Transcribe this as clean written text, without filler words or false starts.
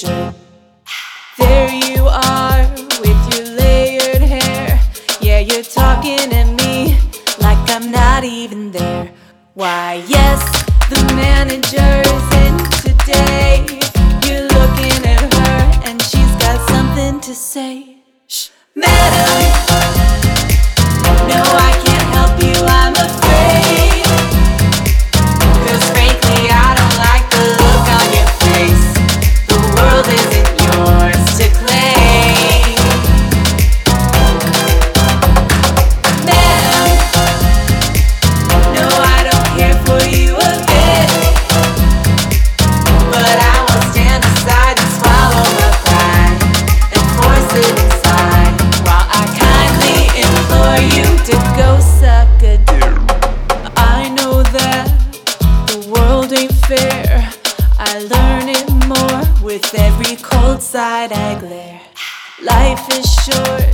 shirt. There you are with your layered hair. Yeah, you're talking at me like I'm not even there. Why, yes, the manager's in today. You're looking at her and she's got something to say. Shh, madam, no, I can't help you, I'm afraid. 'Cause frankly, I don't like the look on your face. The world isn't yours to claim. Madam, no, I don't care for you a bit, but I will stand aside and swallow my pride and force it inside while I kindly implore you to go suck a dick. I know that the world ain't fair. I learn it more with every cold side I glare. Life is short,